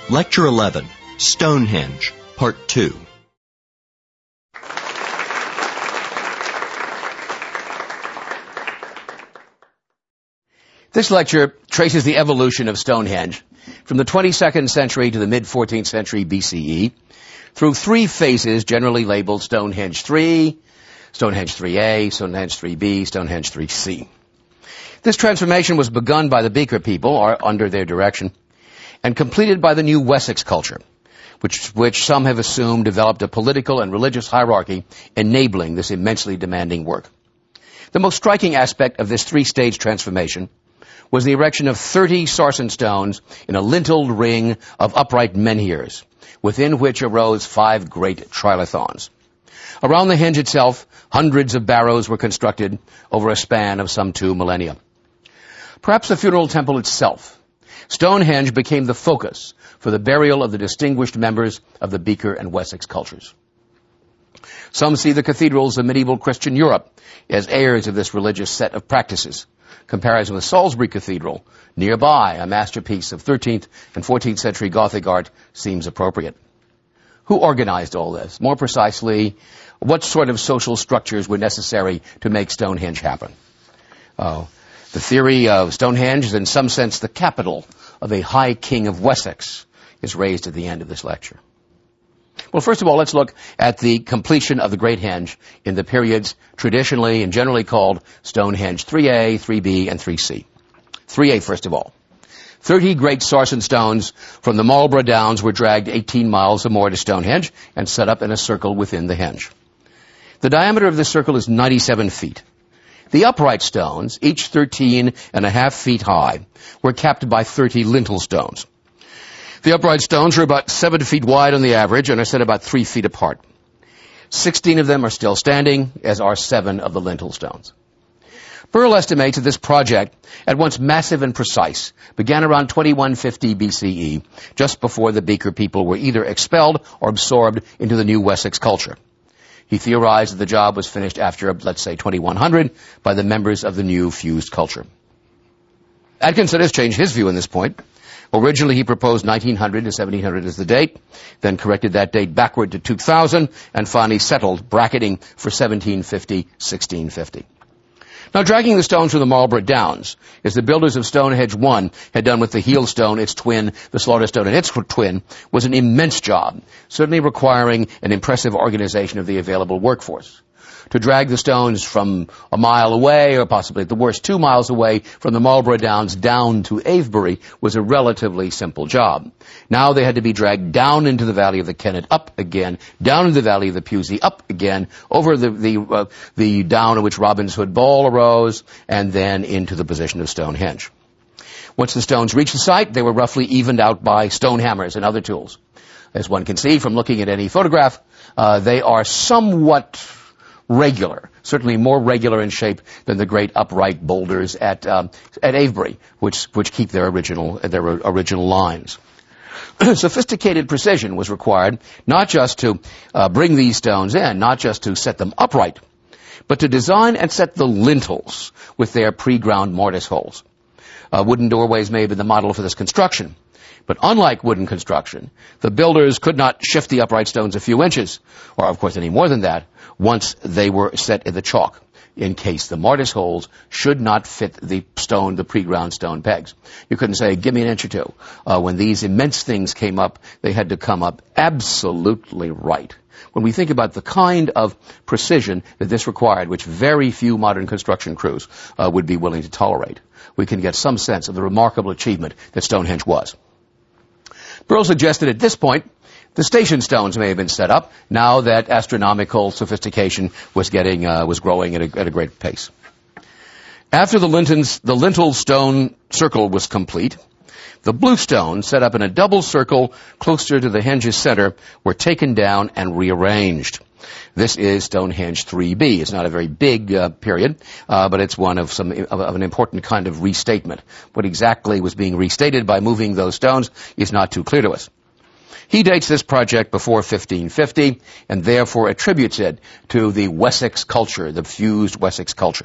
Lecture 11, Stonehenge, Part 2. This lecture traces the evolution of Stonehenge from the 22nd century to the mid-14th century BCE through three phases generally labeled Stonehenge 3, Stonehenge 3A, Stonehenge 3B, Stonehenge 3C. This transformation was begun by the Beaker people, or under their direction, and completed by the new Wessex culture, which some have assumed developed a political and religious hierarchy enabling this immensely demanding work. The most striking aspect of this three-stage transformation was the erection of 30 sarsen stones in a linteled ring of upright menhirs, within which arose 5 great trilithons. Around the henge itself, hundreds of barrows were constructed over a span of some 2 millennia. Perhaps the funeral temple itself, Stonehenge became the focus for the burial of the distinguished members of the Beaker and Wessex cultures. Some see the cathedrals of medieval Christian Europe as heirs of this religious set of practices. Comparison with Salisbury Cathedral, nearby, a masterpiece of 13th and 14th century Gothic art, seems appropriate. Who organized all this? More precisely, what sort of social structures were necessary to make Stonehenge happen? The theory of Stonehenge is in some sense the capital of a high king of Wessex is raised at the end of this lecture. Well, first of all, let's look at the completion of the Great Henge in the periods traditionally and generally called Stonehenge 3A, 3B, and 3C. 3A, first of all. 30 great sarsen stones from the Marlborough Downs were dragged 18 miles or more to Stonehenge and set up in a circle within the henge. The diameter of this circle is 97 feet. The upright stones, each 13.5 feet high, were capped by 30 lintel stones. The upright stones are about 7 feet wide on the average and are set about 3 feet apart. 16 of them are still standing, as are 7 of the lintel stones. Burrell estimates that this project, at once massive and precise, began around 2150 BCE, just before the Beaker people were either expelled or absorbed into the new Wessex culture. He theorized that the job was finished after, let's say, 2100 by the members of the new fused culture. Atkinson has changed his view on this point. Originally, he proposed 1900 to 1700 as the date, then corrected that date backward to 2000, and finally settled, bracketing for 1750-1650. Now, dragging the stones from the Marlborough Downs, as the builders of Stonehenge 1 had done with the heel stone, its twin, the slaughter stone, and its twin, was an immense job, certainly requiring an impressive organization of the available workforce. To drag the stones from a mile away, or possibly at the worst 2 miles away, from the Marlborough Downs down to Avebury was a relatively simple job. Now they had to be dragged down into the valley of the Kennet, up again, down into the valley of the Pewsey, up again, over the down in which Robin's Hood Ball arose, and then into the position of Stonehenge. Once the stones reached the site, they were roughly evened out by stone hammers and other tools. As one can see from looking at any photograph, they are somewhat regular, certainly more regular in shape than the great upright boulders at Avebury, which keep their original lines. Sophisticated precision was required, not just to bring these stones in, not just to set them upright, but to design and set the lintels with their pre-ground mortise holes. Wooden doorways may have been the model for this construction. But unlike wooden construction, the builders could not shift the upright stones a few inches, or of course any more than that, once they were set in the chalk, in case the mortise holes should not fit the pre-ground stone pegs. You couldn't say, give me an inch or two. When these immense things came up, they had to come up absolutely right. When we think about the kind of precision that this required, which very few modern construction crews would be willing to tolerate, we can get some sense of the remarkable achievement that Stonehenge was. Burrell suggested at this point the station stones may have been set up now that astronomical sophistication was growing at a great pace. After the lintel stone circle was complete, the blue stones set up in a double circle closer to the henge's center were taken down and rearranged. This is Stonehenge 3B. It's not a very big period, but it's one of an important kind of restatement. What exactly was being restated by moving those stones is not too clear to us. He dates this project before 1550 and therefore attributes it to the Wessex culture, the fused Wessex culture.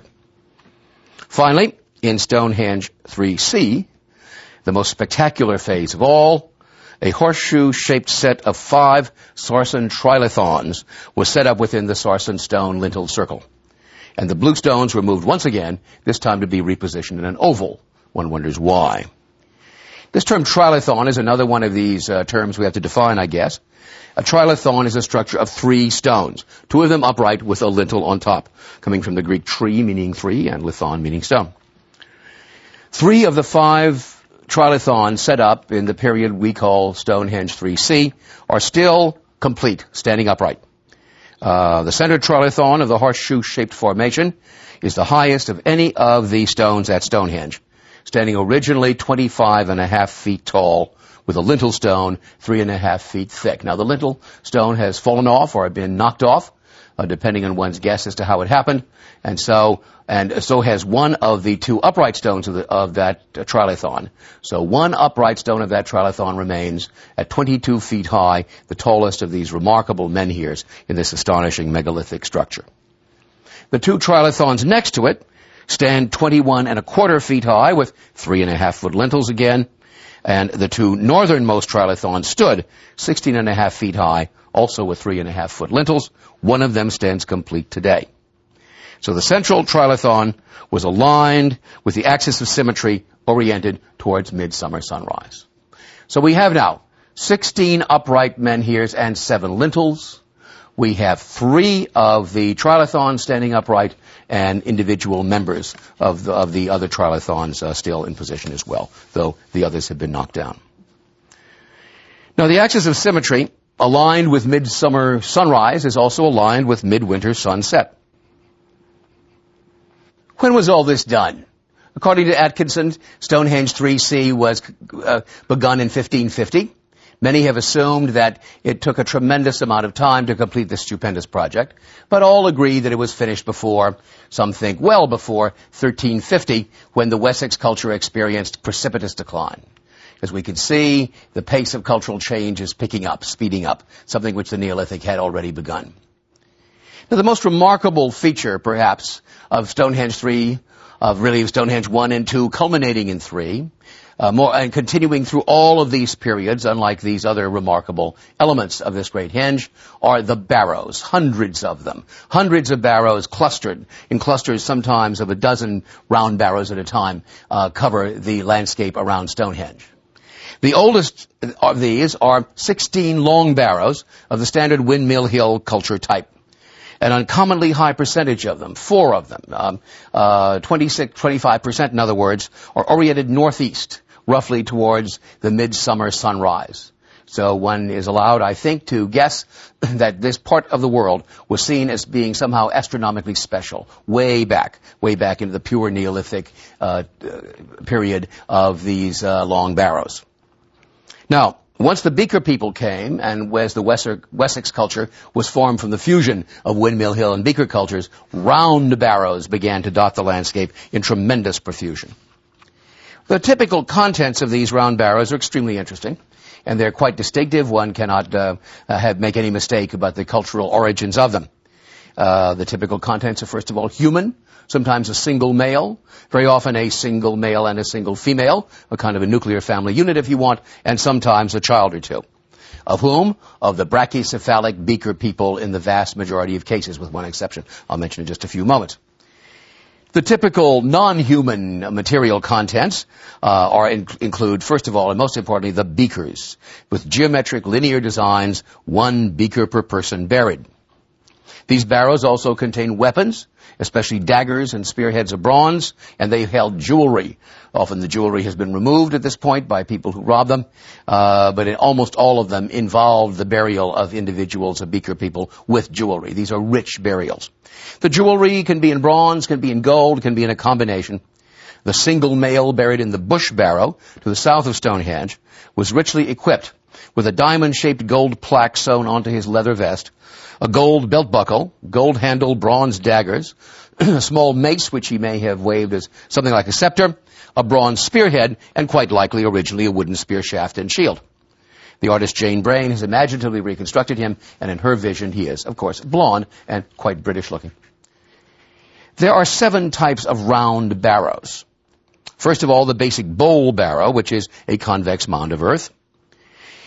Finally, in Stonehenge 3C, the most spectacular phase of all, A horseshoe-shaped set of 5 sarsen trilithons was set up within the sarsen stone lintel circle. And the blue stones were moved once again, this time to be repositioned in an oval. One wonders why. This term trilithon is another one of these terms we have to define, I guess. A trilithon is a structure of 3 stones, 2 of them upright with a lintel on top, coming from the Greek tri, meaning 3, and lithon, meaning stone. 3 of the 5 trilithons set up in the period we call Stonehenge 3C are still complete, standing upright. The center trilithon of the horseshoe-shaped formation is the highest of any of the stones at Stonehenge, standing originally 25.5 feet tall, with a lintel stone 3.5 feet thick. Now, the lintel stone has fallen off or been knocked off, depending on one's guess as to how it happened, and so has one of the 2 upright stones of that trilithon. So one upright stone of that trilithon remains at 22 feet high, the tallest of these remarkable menhirs in this astonishing megalithic structure. The 2 trilithons next to it stand 21.25 feet high with 3.5 foot lintels again, and the 2 northernmost trilithons stood 16.5 feet high, also with 3.5 foot lintels. One of them stands complete today. So the central trilithon was aligned with the axis of symmetry oriented towards midsummer sunrise. So we have now 16 upright menhirs and 7 lintels. We have 3 of the trilithons standing upright and individual members of the other trilithons still in position as well, though the others have been knocked down. Now, the axis of symmetry, aligned with midsummer sunrise, is also aligned with midwinter sunset. When was all this done? According to Atkinson, Stonehenge 3C was begun in 1550. Many have assumed that it took a tremendous amount of time to complete this stupendous project, but all agree that it was finished before, some think well before, 1350, when the Wessex culture experienced precipitous decline. As we can see, the pace of cultural change is picking up, speeding up, something which the Neolithic had already begun. Now, the most remarkable feature, perhaps, of Stonehenge 3, of Stonehenge 1 and 2, culminating in 3, and continuing through all of these periods, unlike these other remarkable elements of this great henge, are the barrows, hundreds of them. Hundreds of barrows clustered, in clusters sometimes of a dozen round barrows at a time, cover the landscape around Stonehenge. The oldest of these are 16 long barrows of the standard Windmill Hill culture type. An uncommonly high percentage of them, 4 of them, 25% in other words, are oriented northeast, roughly towards the midsummer sunrise. So one is allowed, I think, to guess that this part of the world was seen as being somehow astronomically special, way back into the pure Neolithic period of these long barrows. Now, once the Beaker people came, and as the Wessex culture was formed from the fusion of Windmill Hill and Beaker cultures, round barrows began to dot the landscape in tremendous profusion. The typical contents of these round barrows are extremely interesting, and they're quite distinctive. One cannot make any mistake about the cultural origins of them. The typical contents are, first of all, human, sometimes a single male, very often a single male and a single female, a kind of a nuclear family unit if you want, and sometimes a child or 2. Of whom? Of the brachycephalic Beaker people in the vast majority of cases, with one exception I'll mention in just a few moments. The typical non-human material contents include, first of all, and most importantly, the beakers, with geometric linear designs, 1 beaker per person buried. These barrows also contain weapons, especially daggers and spearheads of bronze, and they held jewelry. Often the jewelry has been removed at this point by people who rob them, but almost all of them involved the burial of individuals, of Beaker people, with jewelry. These are rich burials. The jewelry can be in bronze, can be in gold, can be in a combination. The single male buried in the Bush Barrow, to the south of Stonehenge, was richly equipped with a diamond-shaped gold plaque sewn onto his leather vest, a gold belt buckle, gold-handled bronze daggers, a small mace which he may have waved as something like a scepter, a bronze spearhead, and quite likely originally a wooden spear shaft and shield. The artist Jane Brain has imaginatively reconstructed him, and in her vision he is, of course, blonde and quite British-looking. There are 7 types of round barrows. First of all, the basic bowl barrow, which is a convex mound of earth.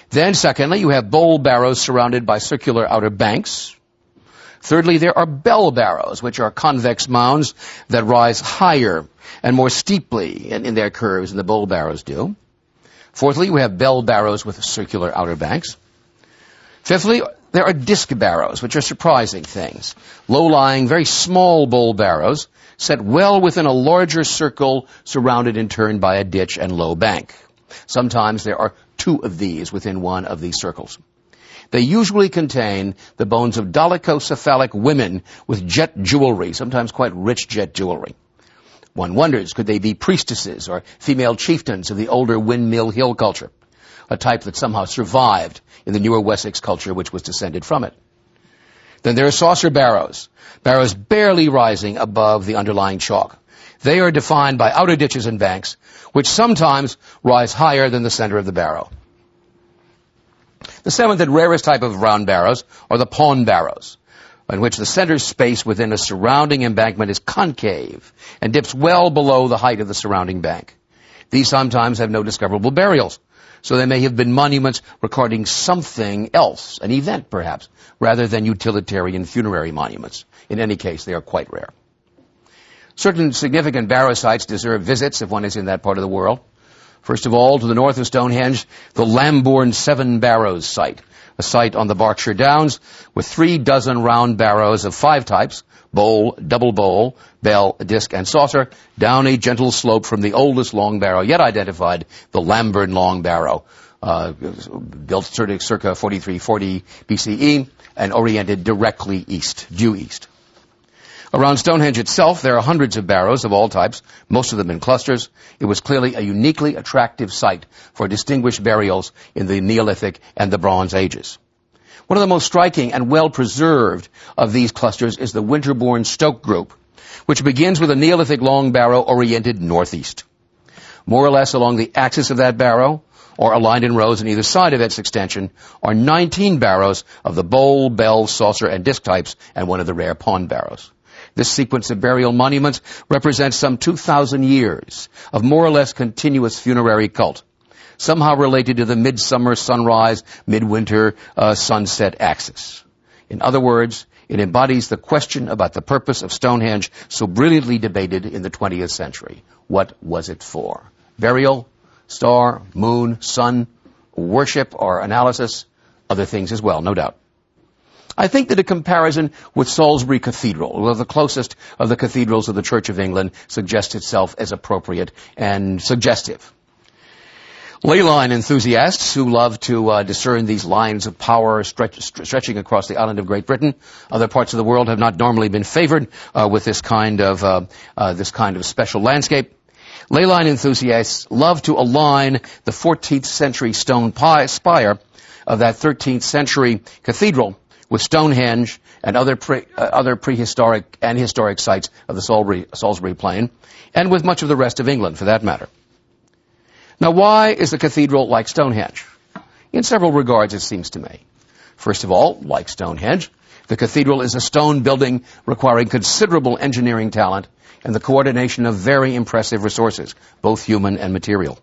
Then, secondly, you have bowl barrows surrounded by circular outer banks. Thirdly, there are bell barrows, which are convex mounds that rise higher and more steeply in their curves than the bowl barrows do. Fourthly, we have bell barrows with circular outer banks. Fifthly, there are disc barrows, which are surprising things. Low-lying, very small bowl barrows set well within a larger circle surrounded in turn by a ditch and low bank. Sometimes there are two of these within one of these circles. They usually contain the bones of dolichocephalic women with jet jewelry, sometimes quite rich jet jewelry. One wonders, could they be priestesses or female chieftains of the older Windmill Hill culture, a type that somehow survived in the newer Wessex culture which was descended from it? Then there are saucer barrows, barrows barely rising above the underlying chalk. They are defined by outer ditches and banks, which sometimes rise higher than the center of the barrow. The seventh and rarest type of round barrows are the pawn barrows, in which the center space within a surrounding embankment is concave and dips well below the height of the surrounding bank. These sometimes have no discoverable burials, so they may have been monuments recording something else, an event perhaps, rather than utilitarian funerary monuments. In any case, they are quite rare. Certain significant barrow sites deserve visits if one is in that part of the world. First of all, to the north of Stonehenge, the Lambourne Seven Barrows site, a site on the Berkshire Downs with 36 round barrows of 5 types, bowl, double bowl, bell, disc, and saucer, down a gentle slope from the oldest long barrow yet identified, the Lambourne Long Barrow, built circa 4340 BCE and oriented directly east, due east. Around Stonehenge itself, there are hundreds of barrows of all types, most of them in clusters. It was clearly a uniquely attractive site for distinguished burials in the Neolithic and the Bronze Ages. One of the most striking and well-preserved of these clusters is the Winterbourne Stoke group, which begins with a Neolithic long barrow oriented northeast. More or less along the axis of that barrow, or aligned in rows on either side of its extension, are 19 barrows of the bowl, bell, saucer, and disc types, and one of the rare pawn barrows. This sequence of burial monuments represents some 2,000 years of more or less continuous funerary cult, somehow related to the midsummer sunrise, midwinter sunset axis. In other words, it embodies the question about the purpose of Stonehenge so brilliantly debated in the 20th century. What was it for? Burial, star, moon, sun, worship or analysis, other things as well, no doubt. I think that a comparison with Salisbury Cathedral, or the closest of the cathedrals of the Church of England, suggests itself as appropriate and suggestive. Ley line enthusiasts who love to discern these lines of power stretching across the island of Great Britain, other parts of the world have not normally been favored with this kind of special landscape. Ley line enthusiasts love to align the 14th century stone spire of that 13th century cathedral with Stonehenge and other prehistoric and historic sites of the Salisbury Plain, and with much of the rest of England, for that matter. Now, why is the cathedral like Stonehenge? In several regards, it seems to me. First of all, like Stonehenge, the cathedral is a stone building requiring considerable engineering talent and the coordination of very impressive resources, both human and material.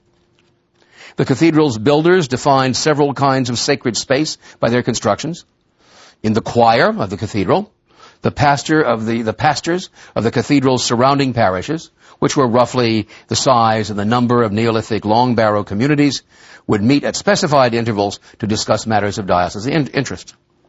The cathedral's builders defined several kinds of sacred space by their constructions. In the choir of the cathedral, the pastors of the cathedral's surrounding parishes, which were roughly the size and the number of Neolithic long barrow communities, would meet at specified intervals to discuss matters of diocesan interest.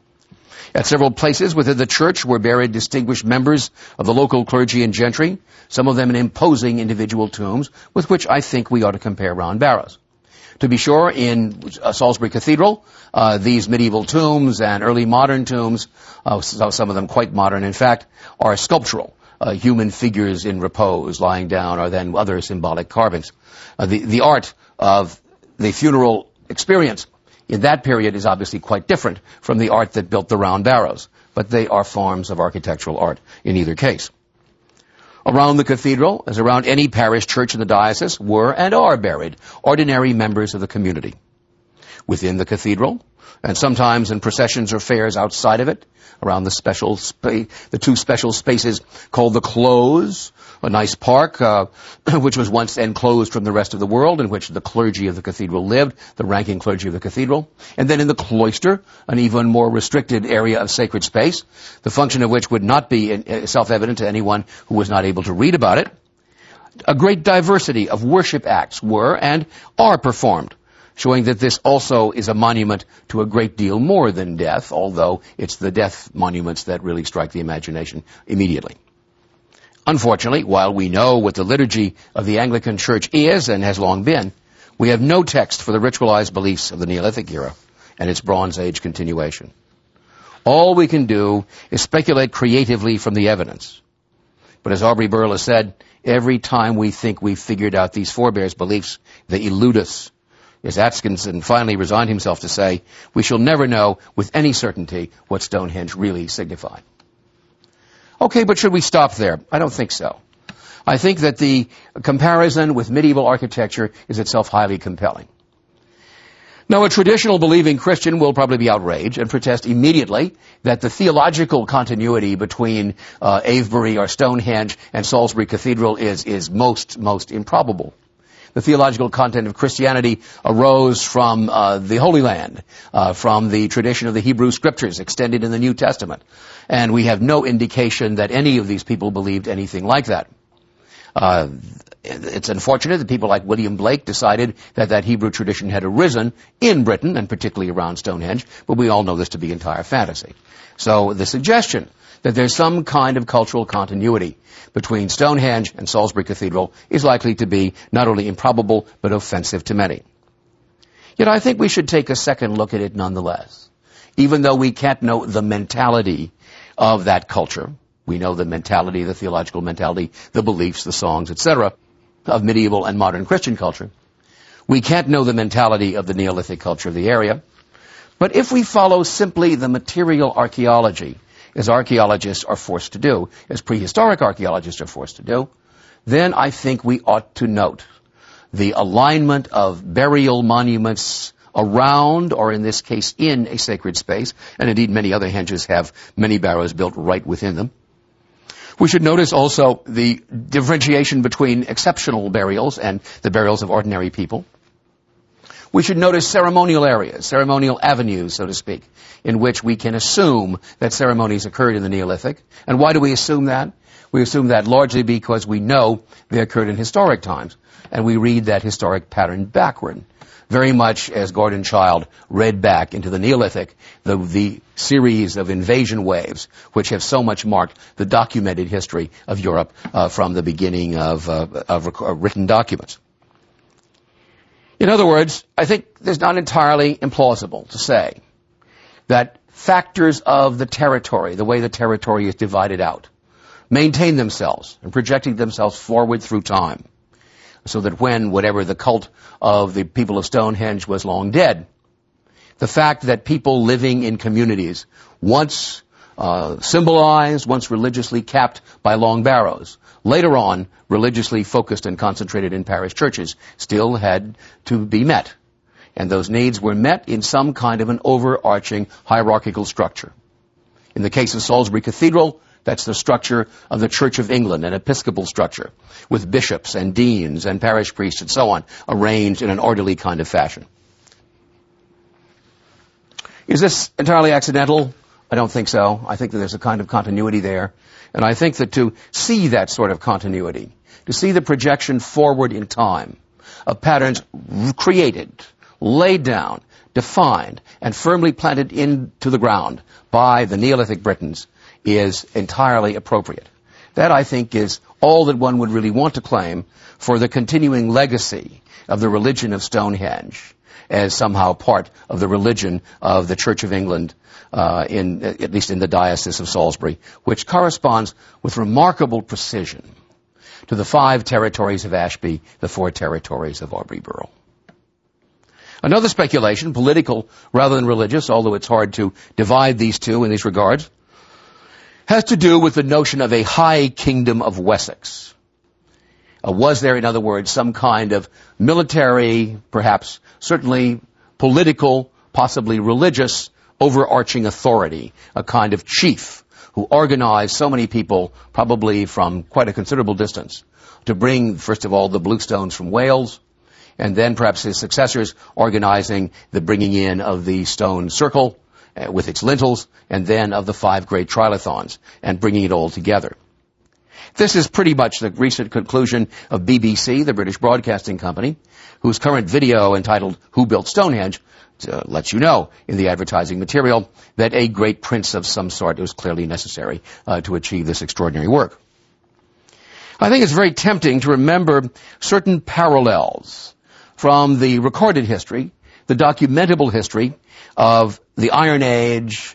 At several places within the church were buried distinguished members of the local clergy and gentry, some of them in imposing individual tombs, with which I think we ought to compare round barrows. To be sure, in Salisbury Cathedral, these medieval tombs and early modern tombs, some of them quite modern in fact, are sculptural. Human figures in repose, lying down, or then other symbolic carvings. The art of the funeral experience in that period is obviously quite different from the art that built the round barrows, but they are forms of architectural art in either case. Around the cathedral, as around any parish church in the diocese, were and are buried ordinary members of the community. within the cathedral, and sometimes in processions or fairs outside of it, around the two special spaces called the Close, a nice park, which was once enclosed from the rest of the world, in which the clergy of the cathedral lived, the ranking clergy of the cathedral. And then in the cloister, an even more restricted area of sacred space, the function of which would not be self-evident to anyone who was not able to read about it. A great diversity of worship acts were and are performed, showing that this also is a monument to a great deal more than death, although it's the death monuments that really strike the imagination immediately. Unfortunately, while we know what the liturgy of the Anglican Church is and has long been, we have no text for the ritualized beliefs of the Neolithic era and its Bronze Age continuation. All we can do is speculate creatively from the evidence. But as Aubrey Burle has said, every time we think we've figured out these forebears' beliefs, they elude us. As Atkinson finally resigned himself to say, we shall never know with any certainty what Stonehenge really signified. Okay, but should we stop there? I don't think so. I think that the comparison with medieval architecture is itself highly compelling. Now, a traditional believing Christian will probably be outraged and protest immediately that the theological continuity between Avebury or Stonehenge and Salisbury Cathedral is most improbable. The theological content of Christianity arose from the Holy Land, from the tradition of the Hebrew Scriptures extended in the New Testament. And we have no indication that any of these people believed anything like that. It's unfortunate that people like William Blake decided that Hebrew tradition had arisen in Britain, and particularly around Stonehenge, but we all know this to be entire fantasy. So the suggestion that there's some kind of cultural continuity between Stonehenge and Salisbury Cathedral is likely to be not only improbable, but offensive to many. Yet I think we should take a second look at it nonetheless. Even though we can't know the mentality of that culture, we know the mentality, the theological mentality, the beliefs, the songs, etc., of medieval and modern Christian culture. We can't know the mentality of the Neolithic culture of the area. But if we follow simply the material archaeology, as archaeologists are forced to do, as prehistoric archaeologists are forced to do, then I think we ought to note the alignment of burial monuments around, or in this case, in a sacred space, and indeed many other henges have many barrows built right within them. We should notice also the differentiation between exceptional burials and the burials of ordinary people. We should notice ceremonial areas, ceremonial avenues, so to speak, in which we can assume that ceremonies occurred in the Neolithic. And why do we assume that? We assume that largely because we know they occurred in historic times, and we read that historic pattern backward, very much as Gordon Childe read back into the Neolithic the series of invasion waves which have so much marked the documented history of Europe from the beginning of written documents. In other words, I think it's not entirely implausible to say that factors of the territory, the way the territory is divided out, maintain themselves and projecting themselves forward through time, so that when whatever the cult of the people of Stonehenge was long dead, the fact that people living in communities once symbolized, once religiously capped by long barrows, later on religiously focused and concentrated in parish churches, still had to be met. And those needs were met in some kind of an overarching hierarchical structure. In the case of Salisbury Cathedral, that's the structure of the Church of England, an episcopal structure, with bishops and deans and parish priests and so on, arranged in an orderly kind of fashion. Is this entirely accidental? I don't think so. I think that there's a kind of continuity there. And I think that to see that sort of continuity, to see the projection forward in time of patterns created, laid down, defined, and firmly planted into the ground by the Neolithic Britons is entirely appropriate. That, I think, is all that one would really want to claim for the continuing legacy of the religion of Stonehenge as somehow part of the religion of the Church of England, at least in the Diocese of Salisbury, which corresponds with remarkable precision to the 5 territories of Ashby, the 4 territories of Aubrey Burle. Another speculation, political rather than religious, although it's hard to divide these two in these regards, has to do with the notion of a high kingdom of Wessex. Was there, in other words, some kind of military, perhaps certainly political, possibly religious, overarching authority, a kind of chief who organized so many people, probably from quite a considerable distance, to bring, first of all, the bluestones from Wales, and then perhaps his successors organizing the bringing in of the stone circle with its lintels, and then of the 5 great trilithons, and bringing it all together. This is pretty much the recent conclusion of BBC, the British Broadcasting Company, whose current video entitled Who Built Stonehenge lets you know in the advertising material that a great prince of some sort was clearly necessary to achieve this extraordinary work. I think it's very tempting to remember certain parallels from the recorded history, the documentable history of the Iron Age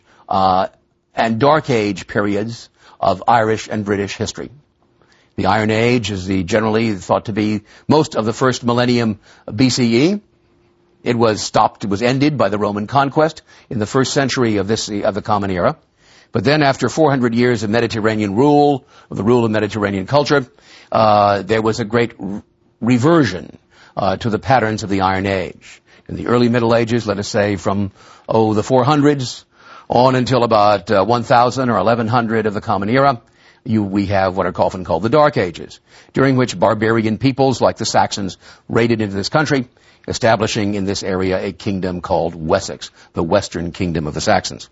and Dark Age periods of Irish and British history. The Iron Age is generally thought to be most of the first millennium BCE. It was ended by the Roman conquest in the first century of the Common Era. But then after 400 years of Mediterranean rule, of the rule of Mediterranean culture, there was a great reversion to the patterns of the Iron Age. In the early Middle Ages, let us say from, the 400s on until about 1000 or 1100 of the Common Era, we have what are often called the Dark Ages, during which barbarian peoples like the Saxons raided into this country, establishing in this area a kingdom called Wessex, the Western Kingdom of the Saxons.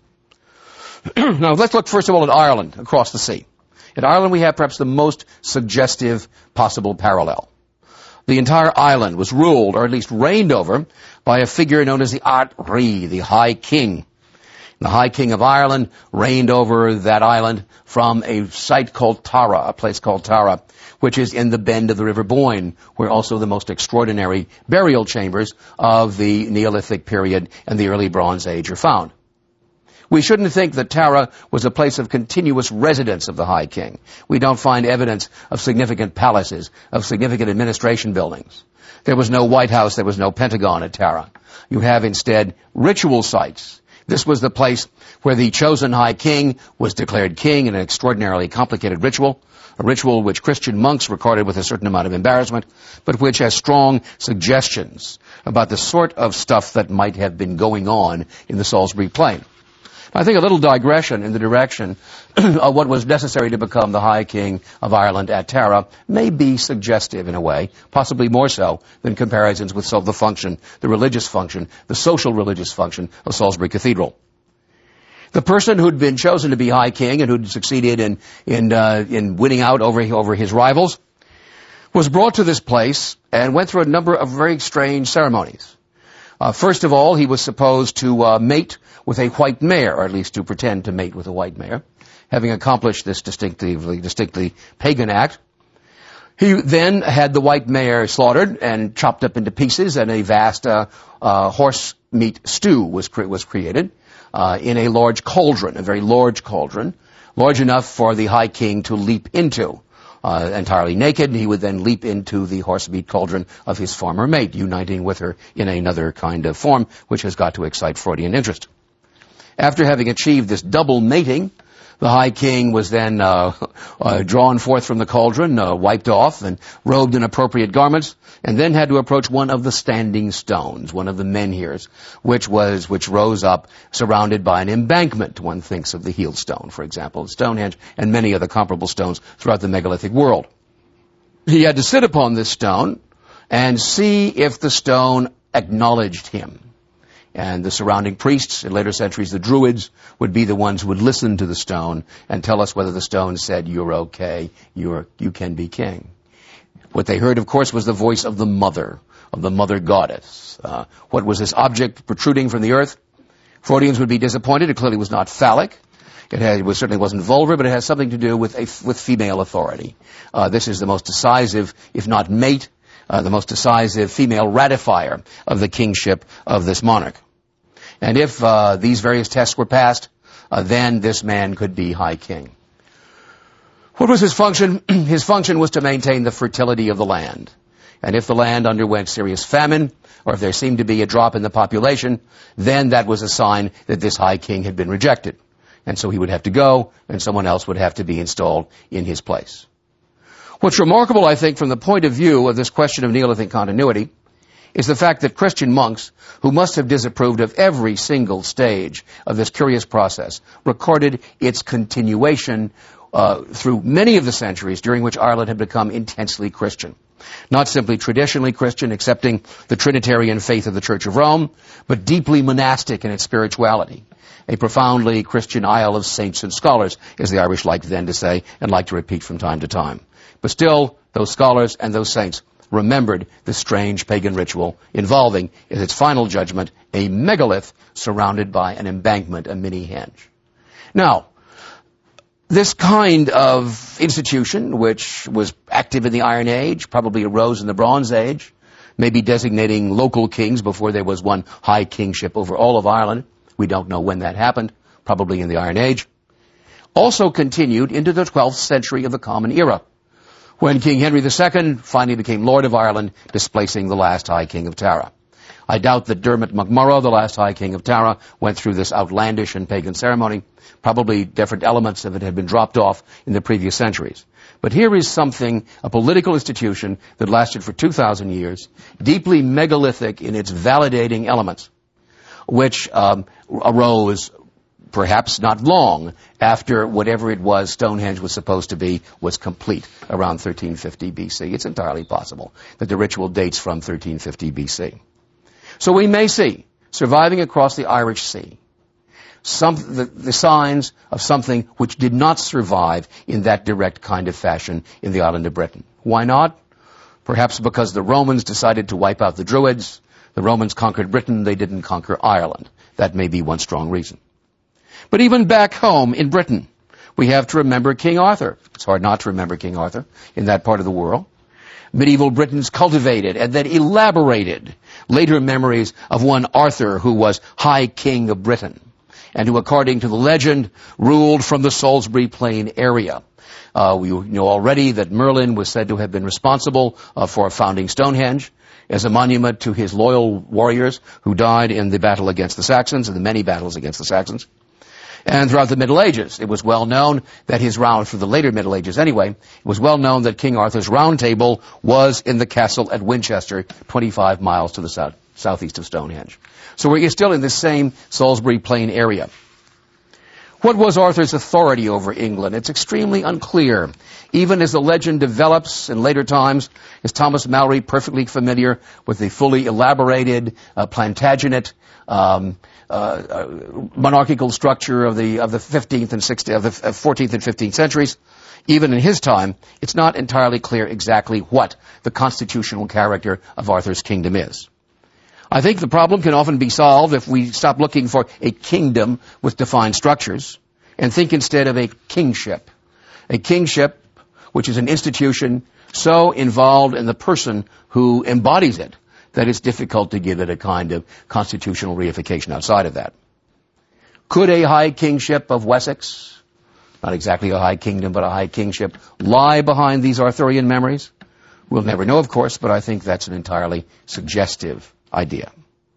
Now, let's look first of all at Ireland, across the sea. In Ireland, we have perhaps the most suggestive possible parallel. The entire island was ruled, or at least reigned over, by a figure known as the Ard Rí, the High King. The High King of Ireland reigned over that island from a site called Tara, a place called Tara, which is in the bend of the River Boyne, where also the most extraordinary burial chambers of the Neolithic period and the early Bronze Age are found. We shouldn't think that Tara was a place of continuous residence of the High King. We don't find evidence of significant palaces, of significant administration buildings. There was no White House, there was no Pentagon at Tara. You have instead ritual sites. This was the place where the chosen High King was declared king in an extraordinarily complicated ritual, a ritual which Christian monks recorded with a certain amount of embarrassment, but which has strong suggestions about the sort of stuff that might have been going on in the Salisbury Plain. I think a little digression in the direction of what was necessary to become the High King of Ireland at Tara may be suggestive in a way, possibly more so than comparisons with the function, the religious function, the social religious function of Salisbury Cathedral. The person who'd been chosen to be High King and who'd succeeded in winning out over his rivals was brought to this place and went through a number of very strange ceremonies. First of all, he was supposed to mate with a white mare, or at least to pretend to mate with a white mare. Having accomplished this distinctly pagan act, he then had the white mare slaughtered and chopped up into pieces, and a vast horse meat stew was created in a large cauldron, a very large cauldron, large enough for the High King to leap into. Entirely naked, he would then leap into the horse meat cauldron of his former mate, uniting with her in another kind of form, which has got to excite Freudian interest. After having achieved this double mating, the High King was then drawn forth from the cauldron, wiped off, and robed in appropriate garments, and then had to approach one of the standing stones, one of the menhirs, which rose up surrounded by an embankment. One thinks of the Heald Stone, for example, Stonehenge, and many other comparable stones throughout the megalithic world. He had to sit upon this stone and see if the stone acknowledged him. And the surrounding priests, in later centuries the Druids, would be the ones who would listen to the stone and tell us whether the stone said, "You're okay, you can be king." What they heard, of course, was the voice of the mother goddess. What was this object protruding from the earth? Freudians would be disappointed. It clearly was not phallic. It certainly wasn't vulvar, but it has something to do with female authority. This is the most decisive, if not mate, the most decisive female ratifier of the kingship of this monarch. And if these various tests were passed, then this man could be High King. What was his function? His function was to maintain the fertility of the land. And if the land underwent serious famine, or if there seemed to be a drop in the population, then that was a sign that this High King had been rejected. And so he would have to go, and someone else would have to be installed in his place. What's remarkable, I think, from the point of view of this question of Neolithic continuity, is the fact that Christian monks, who must have disapproved of every single stage of this curious process, recorded its continuation through many of the centuries during which Ireland had become intensely Christian. Not simply traditionally Christian, accepting the Trinitarian faith of the Church of Rome, but deeply monastic in its spirituality. A profoundly Christian isle of saints and scholars, as the Irish liked then to say, and liked to repeat from time to time. But still, those scholars and those saints remembered the strange pagan ritual involving, as its final judgment, a megalith surrounded by an embankment, a mini-henge. Now, this kind of institution, which was active in the Iron Age, probably arose in the Bronze Age, maybe designating local kings before there was one high kingship over all of Ireland. We don't know when that happened, probably in the Iron Age. Also continued into the 12th century of the Common Era, when King Henry II finally became Lord of Ireland, displacing the last High King of Tara. I doubt that Dermot MacMurrough, the last High King of Tara, went through this outlandish and pagan ceremony. Probably different elements of it had been dropped off in the previous centuries. But here is something, a political institution that lasted for 2,000 years, deeply megalithic in its validating elements, which arose perhaps not long after whatever it was Stonehenge was supposed to be was complete, around 1350 BC. It's entirely possible that the ritual dates from 1350 BC. So we may see, surviving across the Irish Sea, the signs of something which did not survive in that direct kind of fashion in the island of Britain. Why not? Perhaps because the Romans decided to wipe out the Druids. The Romans conquered Britain, they didn't conquer Ireland. That may be one strong reason. But even back home in Britain, we have to remember King Arthur. It's hard not to remember King Arthur in that part of the world. Medieval Britons cultivated and then elaborated later memories of one Arthur who was High King of Britain and who, according to the legend, ruled from the Salisbury Plain area. We know already that Merlin was said to have been responsible for founding Stonehenge as a monument to his loyal warriors who died in the battle against the Saxons, in the many battles against the Saxons. And throughout the Middle Ages, it was well known that for the later Middle Ages anyway, it was well known that King Arthur's Round Table was in the castle at Winchester, 25 miles to the southeast of Stonehenge. So we're still in the same Salisbury Plain area. What was Arthur's authority over England? It's extremely unclear. Even as the legend develops in later times, is Thomas Mallory perfectly familiar with the fully elaborated Plantagenet monarchical structure of the 15th and 16th, of the 14th and 15th centuries? Even in his time, it's not entirely clear exactly what the constitutional character of Arthur's kingdom is. I think the problem can often be solved if we stop looking for a kingdom with defined structures and think instead of a kingship. A kingship, which is an institution so involved in the person who embodies it that it's difficult to give it a kind of constitutional reification outside of that. Could a high kingship of Wessex, not exactly a high kingdom, but a high kingship, lie behind these Arthurian memories? We'll never know, of course, but I think that's an entirely suggestive idea.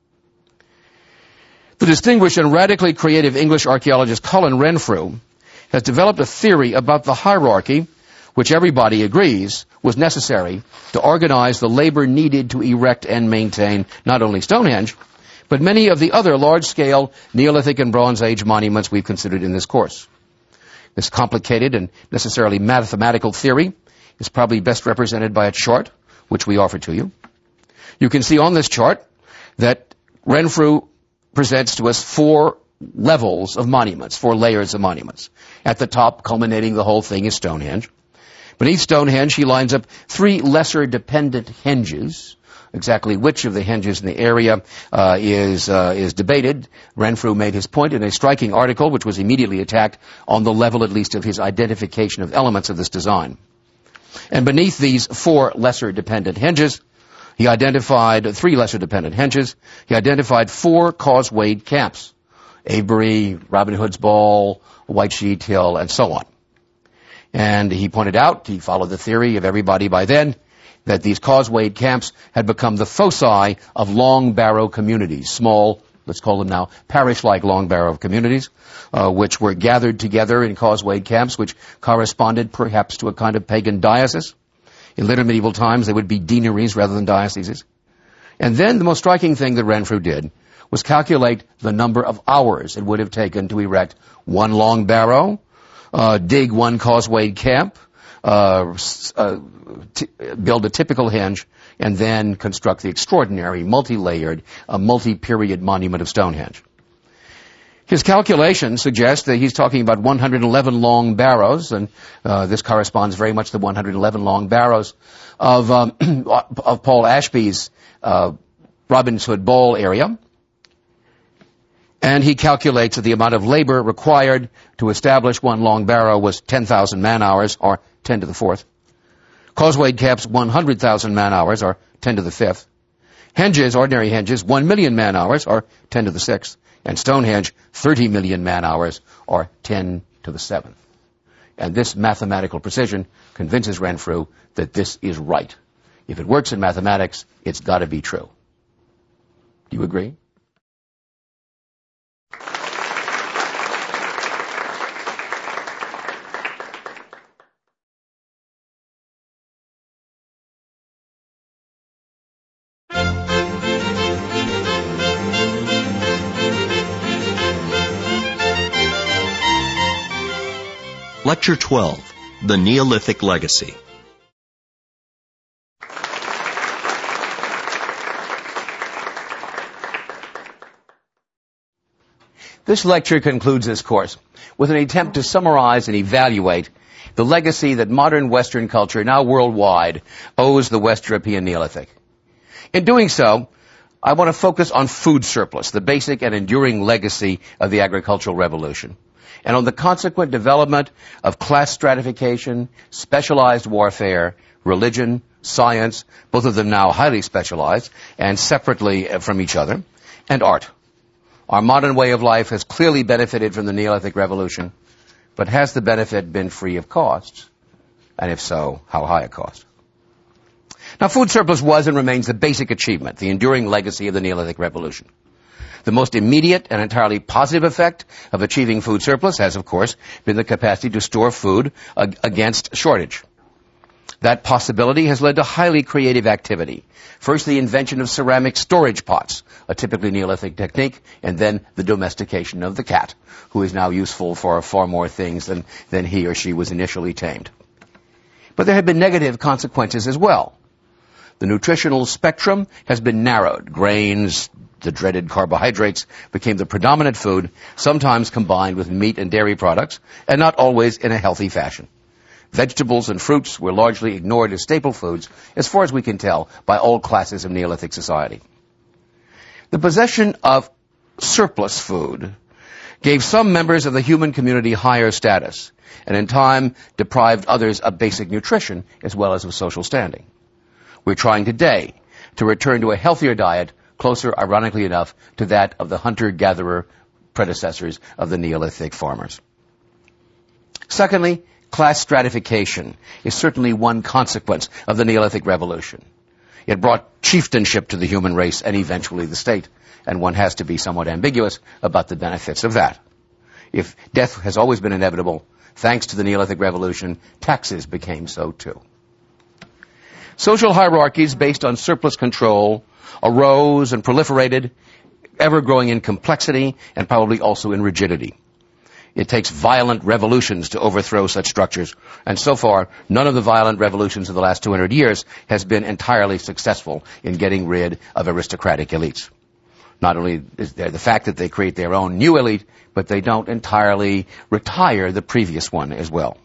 The distinguished and radically creative English archaeologist Colin Renfrew has developed a theory about the hierarchy, which everybody agrees was necessary to organize the labor needed to erect and maintain not only Stonehenge, but many of the other large-scale Neolithic and Bronze Age monuments we've considered in this course. This complicated and necessarily mathematical theory is probably best represented by a chart, which we offer to you. You can see on this chart that Renfrew presents to us 4 levels of monuments, 4 layers of monuments. At the top, culminating the whole thing, is Stonehenge. Beneath Stonehenge, he lines up 3 lesser dependent henges. Exactly which of the henges in the area is debated. Renfrew made his point in a striking article, which was immediately attacked on the level, at least, of his identification of elements of this design. And beneath these 4 lesser dependent henges, he identified 3 lesser dependent henges. He identified 4 causewayed camps: Avebury, Robin Hood's Ball, White Sheet Hill, and so on. And he pointed out, he followed the theory of everybody by then, that these causewayed camps had become the foci of long barrow communities, small, let's call them now, parish-like long barrow communities, which were gathered together in causewayed camps, which corresponded perhaps to a kind of pagan diocese. In later medieval times, they would be deaneries rather than dioceses. And then the most striking thing that Renfrew did was calculate the number of hours it would have taken to erect one long barrow, dig one causewayed camp, build a typical henge, and then construct the extraordinary, multi-layered, multi-period monument of Stonehenge. His calculation suggests that he's talking about 111 long barrows, and this corresponds very much to the 111 long barrows of Paul Ashby's Robin's Hood Bowl area. And he calculates that the amount of labor required to establish one long barrow was 10,000 man-hours, or 10 to the 4th. Causewayed camps, 100,000 man-hours, or 10 to the 5th. Henges, ordinary henges, 1 million man-hours, or 10 to the 6th. And Stonehenge, 30 million man-hours, or 10 to the 7th. And this mathematical precision convinces Renfrew that this is right. If it works in mathematics, it's got to be true. Do you agree? Lecture 12, The Neolithic Legacy. This lecture concludes this course with an attempt to summarize and evaluate the legacy that modern Western culture, now worldwide, owes the West European Neolithic. In doing so, I want to focus on food surplus, the basic and enduring legacy of the agricultural revolution, and on the consequent development of class stratification, specialized warfare, religion, science, both of them now highly specialized and separately from each other, and art. Our modern way of life has clearly benefited from the Neolithic Revolution, but has the benefit been free of costs? And if so, how high a cost? Now, food surplus was and remains the basic achievement, the enduring legacy of the Neolithic Revolution. The most immediate and entirely positive effect of achieving food surplus has, of course, been the capacity to store food against shortage. That possibility has led to highly creative activity. First, the invention of ceramic storage pots, a typically Neolithic technique, and then the domestication of the cat, who is now useful for far more things than he or she was initially tamed. But there have been negative consequences as well. The nutritional spectrum has been narrowed. Grains, the dreaded carbohydrates, became the predominant food, sometimes combined with meat and dairy products, and not always in a healthy fashion. Vegetables and fruits were largely ignored as staple foods, as far as we can tell, by all classes of Neolithic society. The possession of surplus food gave some members of the human community higher status, and in time deprived others of basic nutrition as well as of social standing. We're trying today to return to a healthier diet, closer, ironically enough, to that of the hunter-gatherer predecessors of the Neolithic farmers. Secondly, class stratification is certainly one consequence of the Neolithic Revolution. It brought chieftainship to the human race and eventually the state, and one has to be somewhat ambiguous about the benefits of that. If death has always been inevitable, thanks to the Neolithic Revolution, taxes became so too. Social hierarchies based on surplus control arose and proliferated, ever growing in complexity and probably also in rigidity. It takes violent revolutions to overthrow such structures, and so far, none of the violent revolutions of the last 200 years has been entirely successful in getting rid of aristocratic elites. Not only is there the fact that they create their own new elite, but they don't entirely retire the previous one as well.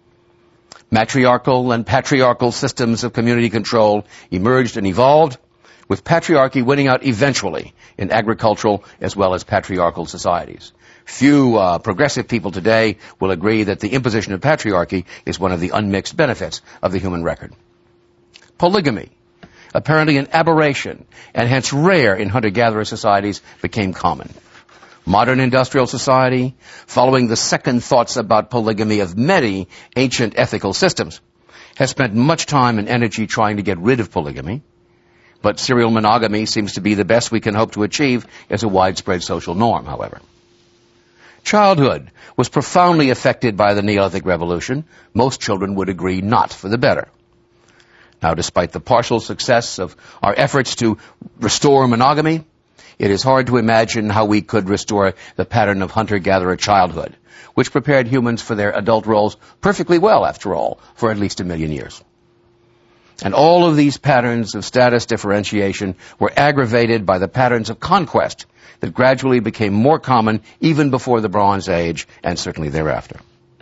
Matriarchal and patriarchal systems of community control emerged and evolved, with patriarchy winning out eventually in agricultural as well as patriarchal societies. Few progressive people today will agree that the imposition of patriarchy is one of the unmixed benefits of the human record. Polygamy, apparently an aberration and hence rare in hunter-gatherer societies, became common. Modern industrial society, following the second thoughts about polygamy of many ancient ethical systems, has spent much time and energy trying to get rid of polygamy, but serial monogamy seems to be the best we can hope to achieve as a widespread social norm, however. Childhood was profoundly affected by the Neolithic Revolution. Most children would agree not for the better. Now, despite the partial success of our efforts to restore monogamy, it is hard to imagine how we could restore the pattern of hunter-gatherer childhood, which prepared humans for their adult roles perfectly well, after all, for at least 1 million years. And all of these patterns of status differentiation were aggravated by the patterns of conquest that gradually became more common even before the Bronze Age and certainly thereafter.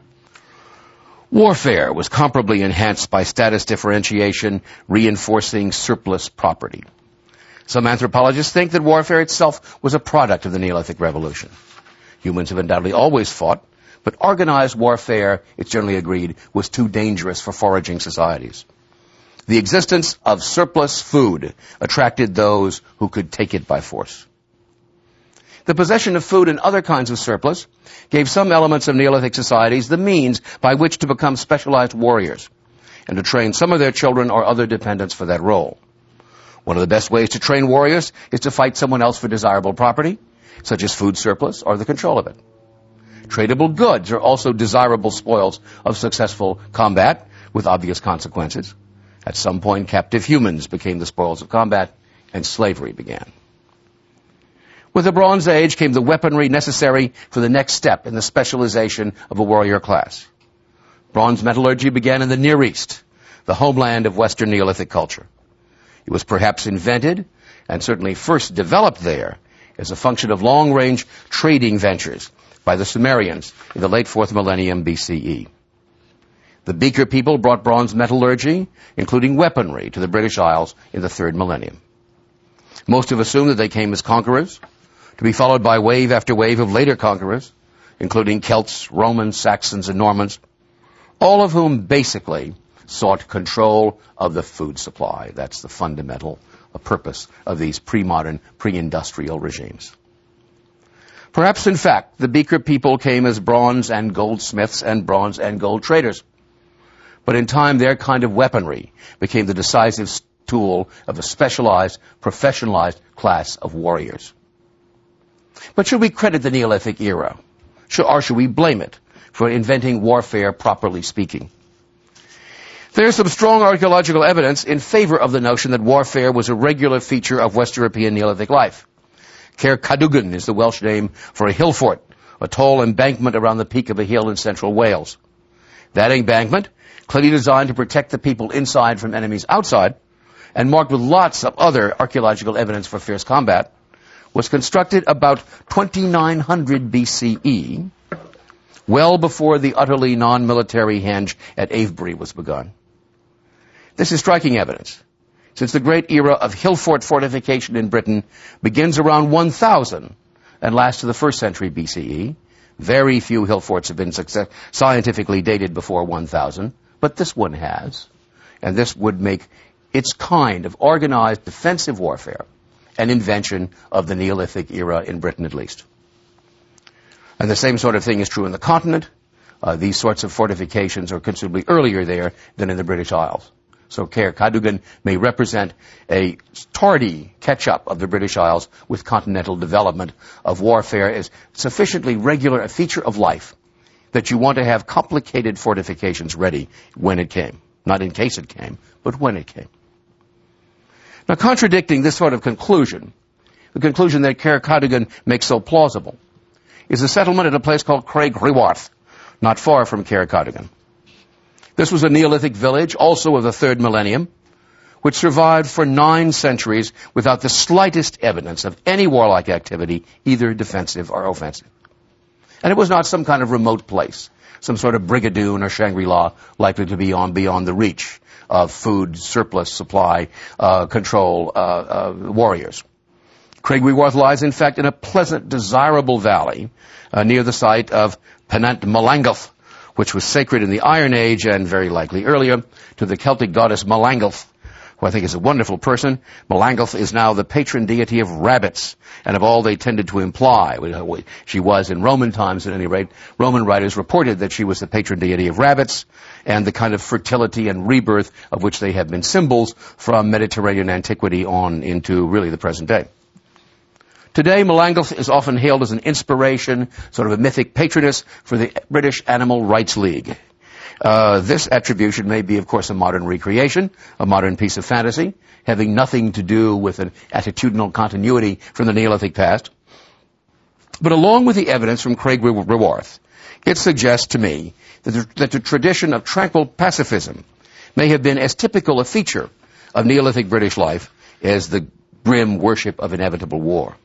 Warfare was comparably enhanced by status differentiation, reinforcing surplus property. Some anthropologists think that warfare itself was a product of the Neolithic Revolution. Humans have undoubtedly always fought, but organized warfare, it's generally agreed, was too dangerous for foraging societies. The existence of surplus food attracted those who could take it by force. The possession of food and other kinds of surplus gave some elements of Neolithic societies the means by which to become specialized warriors and to train some of their children or other dependents for that role. One of the best ways to train warriors is to fight someone else for desirable property, such as food surplus or the control of it. Tradable goods are also desirable spoils of successful combat with obvious consequences. At some point, captive humans became the spoils of combat, and slavery began. With the Bronze Age came the weaponry necessary for the next step in the specialization of a warrior class. Bronze metallurgy began in the Near East, the homeland of Western Neolithic culture. It was perhaps invented, and certainly first developed there, as a function of long-range trading ventures by the Sumerians in the late 4th millennium BCE. The Beaker people brought bronze metallurgy, including weaponry, to the British Isles in the 3rd millennium. Most have assumed that they came as conquerors, to be followed by wave after wave of later conquerors, including Celts, Romans, Saxons, and Normans, all of whom basically sought control of the food supply. That's the fundamental purpose of these pre-modern, pre-industrial regimes. Perhaps, in fact, the Beaker people came as bronze and goldsmiths and bronze and gold traders. But in time, their kind of weaponry became the decisive tool of a specialized, professionalized class of warriors. But should we credit the Neolithic era? Or should we blame it for inventing warfare, properly speaking? There is some strong archaeological evidence in favor of the notion that warfare was a regular feature of West European Neolithic life. Caer Cadwgan is the Welsh name for a hill fort, a tall embankment around the peak of a hill in central Wales. That embankment, clearly designed to protect the people inside from enemies outside, and marked with lots of other archaeological evidence for fierce combat, was constructed about 2900 BCE, well before the utterly non-military henge at Avebury was begun. This is striking evidence, since the great era of hill fort fortification in Britain begins around 1000 and lasts to the 1st century BCE. Very few hill forts have been scientifically dated before 1000, but this one has, and this would make its kind of organized defensive warfare an invention of the Neolithic era in Britain at least. And the same sort of thing is true in the continent. These sorts of fortifications are considerably earlier there than in the British Isles. So Caer Cadwgan may represent a tardy catch-up of the British Isles with continental development of warfare as sufficiently regular a feature of life that you want to have complicated fortifications ready when it came. Not in case it came, but when it came. Now, contradicting this sort of conclusion, the conclusion that Caer Cadwgan makes so plausible, is a settlement at a place called Craig Rhywarth, not far from Caer Cadwgan. This was a Neolithic village, also of the 3rd millennium, which survived for 9 centuries without the slightest evidence of any warlike activity, either defensive or offensive. And it was not some kind of remote place, some sort of Brigadoon or Shangri-La likely to be beyond the reach of food surplus supply control warriors. Craig Rhywarth lies, in fact, in a pleasant, desirable valley near the site of Penant Malangath, which was sacred in the Iron Age and very likely earlier to the Celtic goddess Malangath, who I think is a wonderful person. Malangath is now the patron deity of rabbits and of all they tended to imply. She was in Roman times, at any rate. Roman writers reported that she was the patron deity of rabbits and the kind of fertility and rebirth of which they have been symbols from Mediterranean antiquity on into really the present day. Today, Malangath is often hailed as an inspiration, sort of a mythic patroness for the British Animal Rights League. This attribution may be, of course, a modern recreation, a modern piece of fantasy, having nothing to do with an attitudinal continuity from the Neolithic past. But along with the evidence from Craig Reworth, it suggests to me that the tradition of tranquil pacifism may have been as typical a feature of Neolithic British life as the grim worship of inevitable war.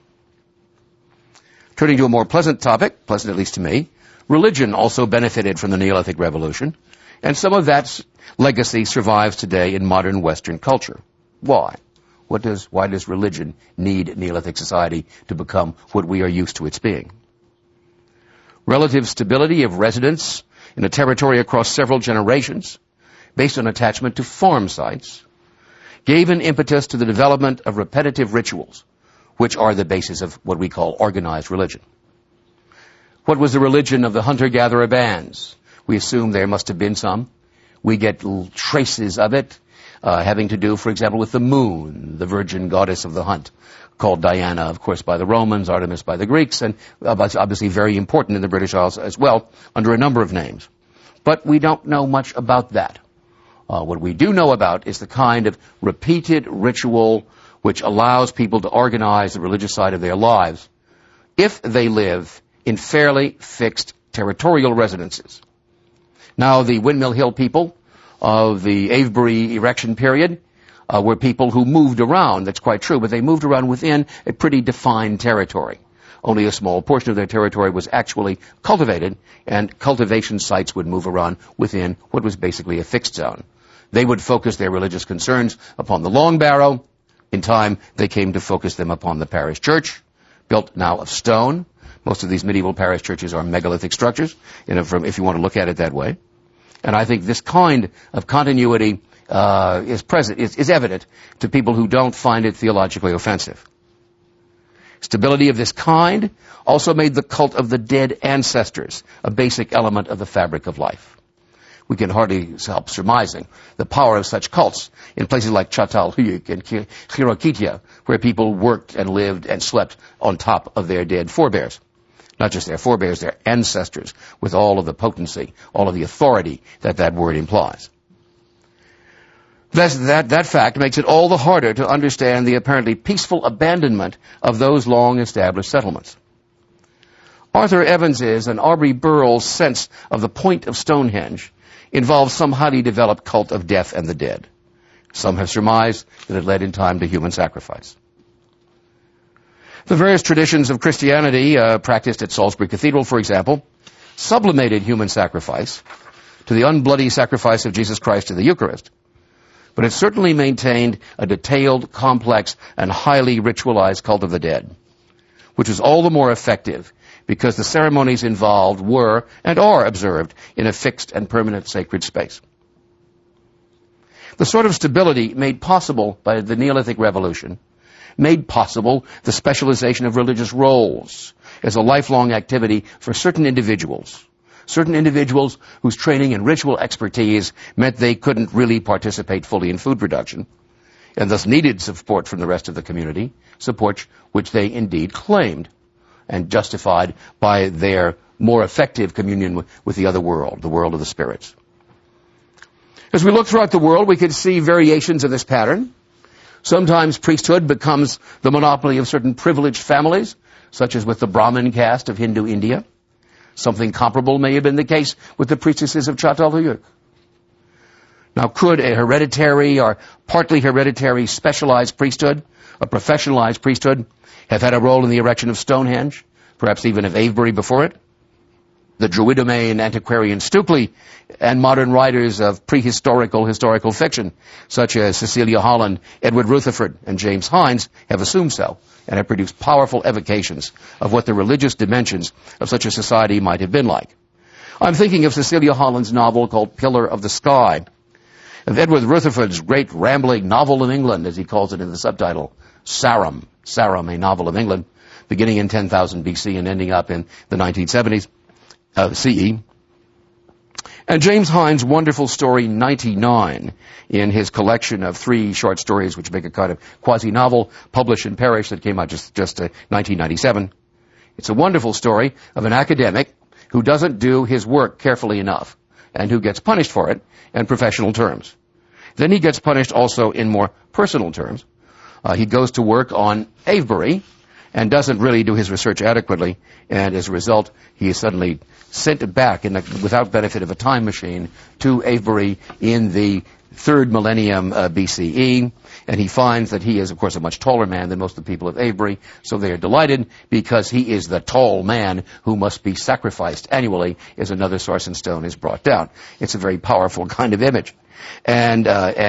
Turning to a more pleasant topic, pleasant at least to me, religion also benefited from the Neolithic Revolution, and some of that legacy survives today in modern Western culture. Why? Why does religion need Neolithic society to become what we are used to its being? Relative stability of residence in a territory across several generations, based on attachment to farm sites, gave an impetus to the development of repetitive rituals, which are the basis of what we call organized religion. What was the religion of the hunter-gatherer bands? We assume there must have been some. We get little traces of it, having to do, for example, with the moon, the virgin goddess of the hunt, called Diana, of course, by the Romans, Artemis by the Greeks, and obviously very important in the British Isles as well, under a number of names. But we don't know much about that. What we do know about is the kind of repeated ritual which allows people to organize the religious side of their lives if they live in fairly fixed territorial residences. Now, the Windmill Hill people of the Avebury erection period were people who moved around. That's quite true, but they moved around within a pretty defined territory. Only a small portion of their territory was actually cultivated, and cultivation sites would move around within what was basically a fixed zone. They would focus their religious concerns upon the Long Barrow. In time, they came to focus them upon the parish church, built now of stone. Most of these medieval parish churches are megalithic structures, if you want to look at it that way. And I think this kind of continuity is evident to people who don't find it theologically offensive. Stability of this kind also made the cult of the dead ancestors a basic element of the fabric of life. We can hardly help surmising the power of such cults in places like Çatalhöyük and Chirokitia, where people worked and lived and slept on top of their dead forebears. Not just their forebears, their ancestors, with all of the potency, all of the authority that word implies. That fact makes it all the harder to understand the apparently peaceful abandonment of those long-established settlements. Arthur Evans's and Aubrey Burrell's sense of the point of Stonehenge involves some highly developed cult of death and the dead. Some have surmised that it led in time to human sacrifice. The various traditions of Christianity practiced at Salisbury Cathedral, for example, sublimated human sacrifice to the unbloody sacrifice of Jesus Christ in the Eucharist. But it certainly maintained a detailed, complex, and highly ritualized cult of the dead, which was all the more effective because the ceremonies involved were and are observed in a fixed and permanent sacred space. The sort of stability made possible by the Neolithic Revolution made possible the specialization of religious roles as a lifelong activity for certain individuals whose training and ritual expertise meant they couldn't really participate fully in food production, and thus needed support from the rest of the community, support which they indeed claimed and justified by their more effective communion with the other world, the world of the spirits. As we look throughout the world, we can see variations of this pattern. Sometimes priesthood becomes the monopoly of certain privileged families, such as with the Brahmin caste of Hindu India. Something comparable may have been the case with the priestesses of Çatalhöyük. Now, could a hereditary or partly hereditary specialized priesthood, a professionalized priesthood, have had a role in the erection of Stonehenge, perhaps even of Avebury before it? The Druidomane antiquarian Stukely and modern writers of historical fiction, such as Cecilia Holland, Edward Rutherford, and James Hines, have assumed so, and have produced powerful evocations of what the religious dimensions of such a society might have been like. I'm thinking of Cecilia Holland's novel called Pillar of the Sky, of Edward Rutherford's great rambling novel of England, as he calls it in the subtitle, Sarum, a novel of England, beginning in 10,000 BC and ending up in the 1970s. CE, and James Hines' wonderful story 99 in his collection of 3 short stories which make a kind of quasi-novel published in Parrish that came out just 1997. It's a wonderful story of an academic who doesn't do his work carefully enough. and who gets punished for it in professional terms. Then he gets punished also in more personal terms. He goes to work on Avebury and doesn't really do his research adequately, and as a result, he is suddenly sent back without benefit of a time machine to Avebury in the 3rd millennium BCE, and he finds that he is, of course, a much taller man than most of the people of Avebury, so they are delighted because he is the tall man who must be sacrificed annually as another Sarsen stone is brought down. It's a very powerful kind of image. And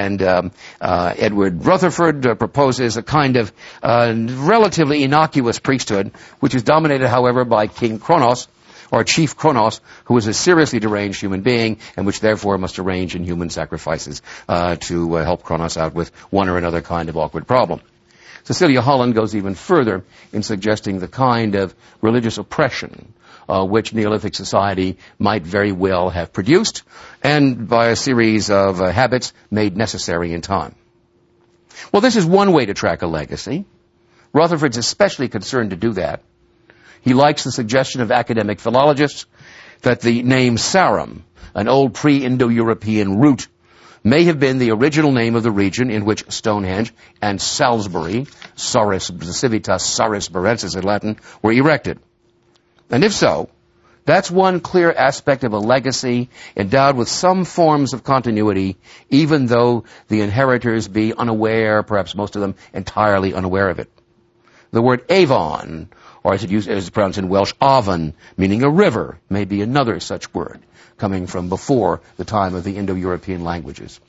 Edward Rutherford proposes a kind of relatively innocuous priesthood, which is dominated, however, by King Kronos, or Chief Kronos, who is a seriously deranged human being, and which therefore must arrange in human sacrifices to help Kronos out with one or another kind of awkward problem. Cecilia Holland goes even further in suggesting the kind of religious oppression which Neolithic society might very well have produced, and by a series of habits made necessary in time. Well, this is one way to track a legacy. Rutherford's especially concerned to do that. He likes the suggestion of academic philologists that the name Sarum, an old pre-Indo-European root, may have been the original name of the region in which Stonehenge and Salisbury, Saris Civitas, Saris Barensis in Latin, were erected. And if so, that's one clear aspect of a legacy endowed with some forms of continuity, even though the inheritors be unaware, perhaps most of them entirely unaware of it. The word Avon, or as it's pronounced in Welsh, Avon, meaning a river, may be another such word, coming from before the time of the Indo-European languages.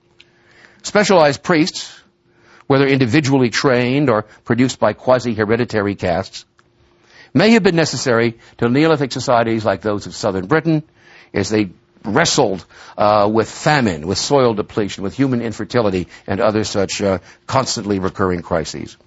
Specialized priests, whether individually trained or produced by quasi-hereditary castes, may have been necessary to Neolithic societies like those of southern Britain as they wrestled with famine, with soil depletion, with human infertility, and other such constantly recurring crises.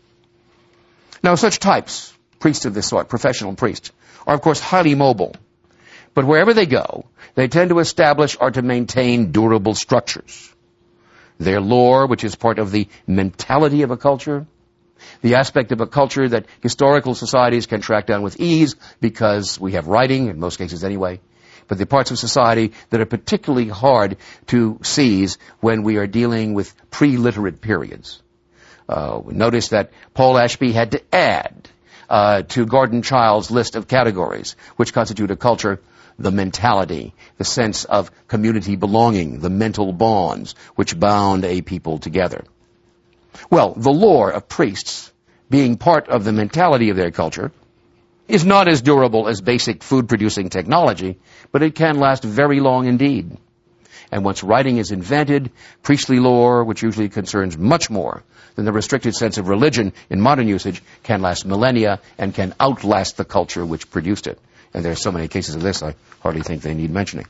Now, such types, priests of this sort, professional priests, are of course highly mobile. But wherever they go, they tend to establish or to maintain durable structures. Their lore, which is part of the mentality of a culture, the aspect of a culture that historical societies can track down with ease because we have writing, in most cases anyway, but the parts of society that are particularly hard to seize when we are dealing with pre-literate periods. Notice that Paul Ashby had to add to Gordon Child's list of categories which constitute a culture the mentality, the sense of community belonging, the mental bonds which bound a people together. Well, the lore of priests, being part of the mentality of their culture, is not as durable as basic food-producing technology, but it can last very long indeed. And once writing is invented, priestly lore, which usually concerns much more than the restricted sense of religion in modern usage, can last millennia and can outlast the culture which produced it. And there are so many cases of this, I hardly think they need mentioning.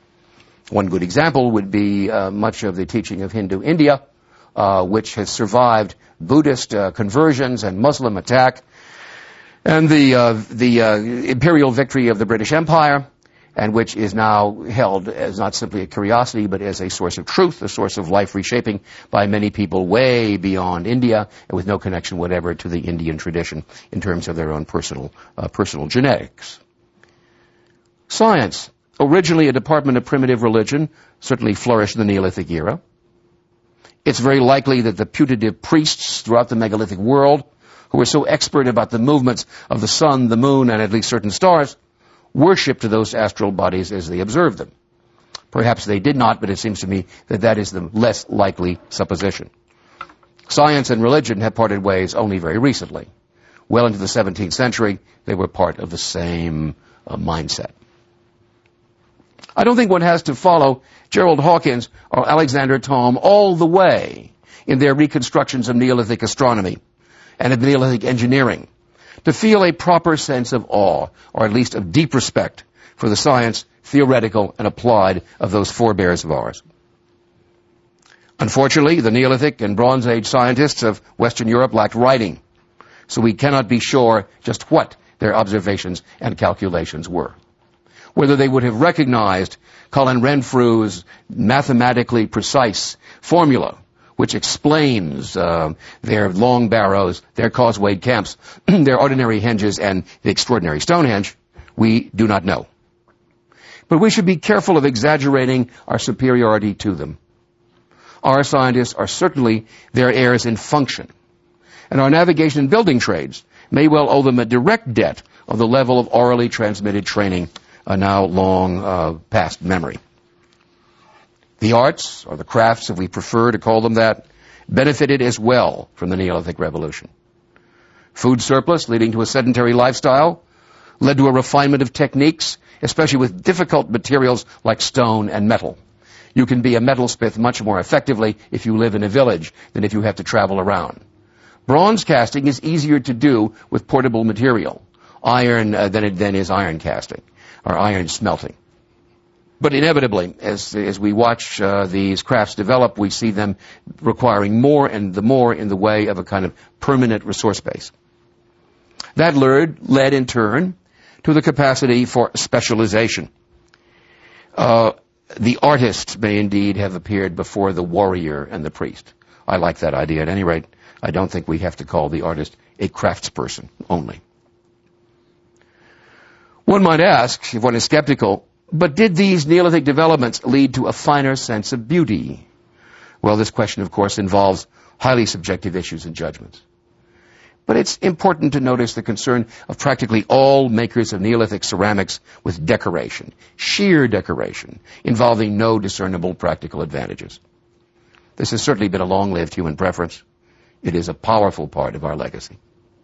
One good example would be much of the teaching of Hindu India, which has survived Buddhist conversions and Muslim attack, and the imperial victory of the British Empire, and which is now held as not simply a curiosity, but as a source of truth, a source of life reshaping by many people way beyond India, and with no connection whatever to the Indian tradition in terms of their own personal genetics. Science, originally a department of primitive religion, certainly flourished in the Neolithic era. It's very likely that the putative priests throughout the megalithic world, who were so expert about the movements of the sun, the moon, and at least certain stars, worshipped those astral bodies as they observed them. Perhaps they did not, but it seems to me that that is the less likely supposition. Science and religion have parted ways only very recently. Well into the 17th century, they were part of the same mindset. I don't think one has to follow Gerald Hawkins or Alexander Thom all the way in their reconstructions of Neolithic astronomy and of Neolithic engineering to feel a proper sense of awe, or at least of deep respect for the science, theoretical and applied, of those forebears of ours. Unfortunately, the Neolithic and Bronze Age scientists of Western Europe lacked writing, so we cannot be sure just what their observations and calculations were. Whether they would have recognized Colin Renfrew's mathematically precise formula, which explains their long barrows, their causewayed camps, their ordinary henges, and the extraordinary Stonehenge, we do not know. But we should be careful of exaggerating our superiority to them. Our scientists are certainly their heirs in function, and our navigation and building trades may well owe them a direct debt of the level of orally transmitted training now long past memory. The arts, or the crafts, if we prefer to call them that, benefited as well from the Neolithic Revolution. Food surplus, leading to a sedentary lifestyle, led to a refinement of techniques, especially with difficult materials like stone and metal. You can be a metalsmith much more effectively if you live in a village than if you have to travel around. Bronze casting is easier to do with portable material, iron than is iron casting, or iron smelting. But inevitably, as we watch these crafts develop, we see them requiring more and more in the way of a kind of permanent resource base. That led in turn to the capacity for specialization. The artist may indeed have appeared before the warrior and the priest. I like that idea. At any rate, I don't think we have to call the artist a craftsperson only. One might ask, if one is skeptical, but did these Neolithic developments lead to a finer sense of beauty? Well, this question, of course, involves highly subjective issues and judgments. But it's important to notice the concern of practically all makers of Neolithic ceramics with decoration, sheer decoration, involving no discernible practical advantages. This has certainly been a long-lived human preference. It is a powerful part of our legacy.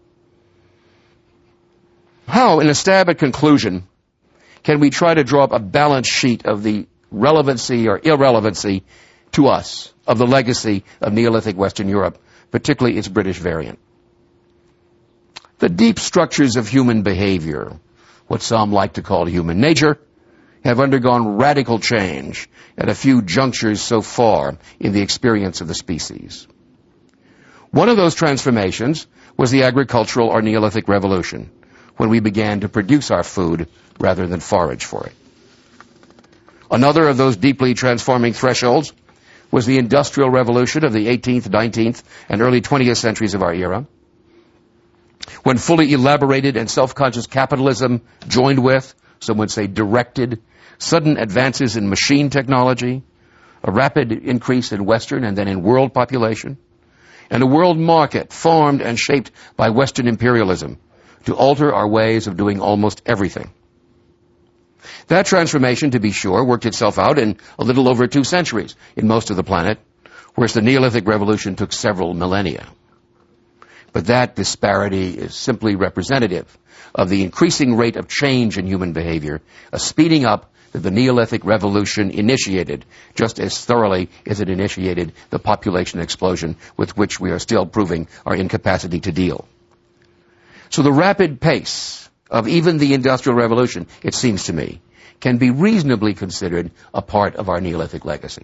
How, in a stab at conclusion, can we try to draw up a balance sheet of the relevancy or irrelevancy to us of the legacy of Neolithic Western Europe, particularly its British variant? The deep structures of human behavior, what some like to call human nature, have undergone radical change at a few junctures so far in the experience of the species. One of those transformations was the agricultural or Neolithic Revolution, when we began to produce our food rather than forage for it. Another of those deeply transforming thresholds was the Industrial Revolution of the 18th, 19th, and early 20th centuries of our era, when fully elaborated and self-conscious capitalism joined with, some would say directed, sudden advances in machine technology, a rapid increase in Western and then in world population, and a world market formed and shaped by Western imperialism to alter our ways of doing almost everything. That transformation, to be sure, worked itself out in a little over 2 centuries in most of the planet, whereas the Neolithic Revolution took several millennia. But that disparity is simply representative of the increasing rate of change in human behavior, a speeding up that the Neolithic Revolution initiated, just as thoroughly as it initiated the population explosion with which we are still proving our incapacity to deal. So the rapid pace of even the Industrial Revolution, it seems to me, can be reasonably considered a part of our Neolithic legacy.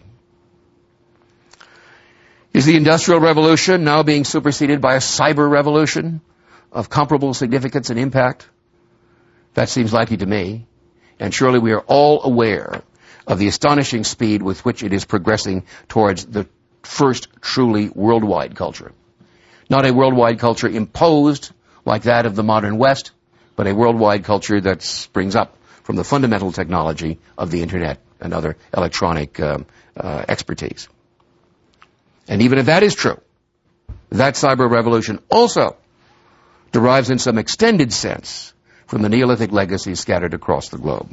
Is the Industrial Revolution now being superseded by a cyber revolution of comparable significance and impact? That seems likely to me, and surely we are all aware of the astonishing speed with which it is progressing towards the first truly worldwide culture. Not a worldwide culture imposed like that of the modern West, but a worldwide culture that springs up from the fundamental technology of the Internet and other electronic expertise. And even if that is true, that cyber revolution also derives in some extended sense from the Neolithic legacy scattered across the globe.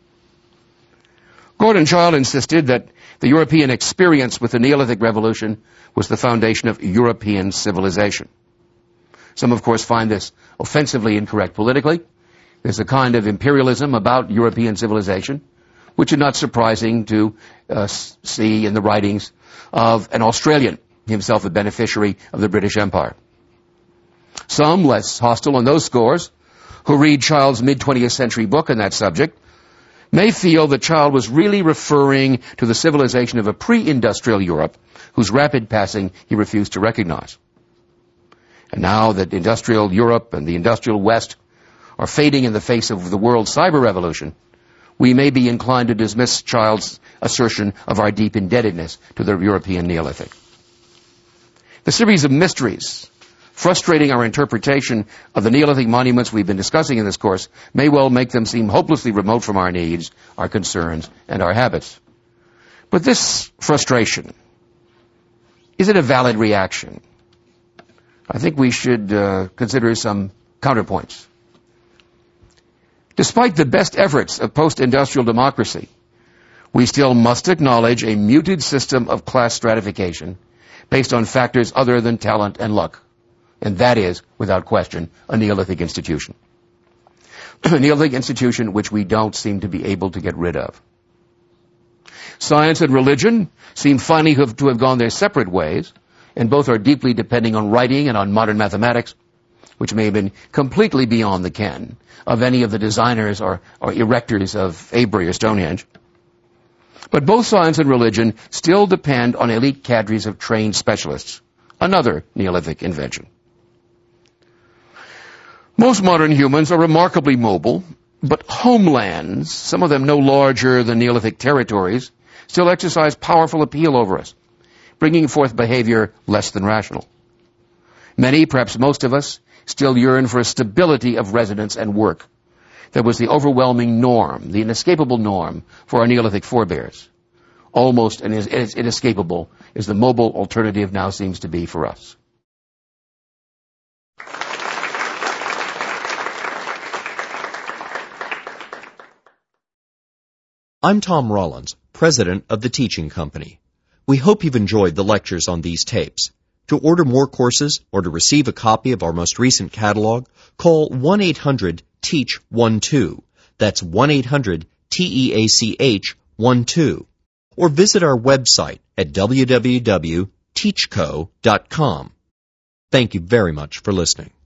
Gordon Childe insisted that the European experience with the Neolithic Revolution was the foundation of European civilization. Some, of course, find this offensively incorrect politically. There's a kind of imperialism about European civilization, which is not surprising to see in the writings of an Australian, himself a beneficiary of the British Empire. Some, less hostile on those scores, who read Childe's mid-20th century book on that subject, may feel that Childe was really referring to the civilization of a pre-industrial Europe whose rapid passing he refused to recognize. And now that industrial Europe and the industrial West are fading in the face of the world cyber revolution, we may be inclined to dismiss Childe's assertion of our deep indebtedness to the European Neolithic. The series of mysteries Frustrating our interpretation of the Neolithic monuments we've been discussing in this course may well make them seem hopelessly remote from our needs, our concerns, and our habits. But this frustration, is it a valid reaction? I think we should consider some counterpoints. Despite the best efforts of post-industrial democracy, we still must acknowledge a muted system of class stratification based on factors other than talent and luck. And that is, without question, a Neolithic institution. A Neolithic institution which we don't seem to be able to get rid of. Science and religion seem finally to have gone their separate ways, and both are deeply depending on writing and on modern mathematics, which may have been completely beyond the ken of any of the designers or erectors of Avebury or Stonehenge. But both science and religion still depend on elite cadres of trained specialists, another Neolithic invention. Most modern humans are remarkably mobile, but homelands, some of them no larger than Neolithic territories, still exercise powerful appeal over us, bringing forth behavior less than rational. Many, perhaps most of us, still yearn for a stability of residence and work that was the overwhelming norm, the inescapable norm for our Neolithic forebears. Almost as inescapable as the mobile alternative now seems to be for us. I'm Tom Rollins, president of the Teaching Company. We hope you've enjoyed the lectures on these tapes. To order more courses or to receive a copy of our most recent catalog, call 1-800-TEACH-12. That's 1-800-TEACH-12. Or visit our website at www.teachco.com. Thank you very much for listening.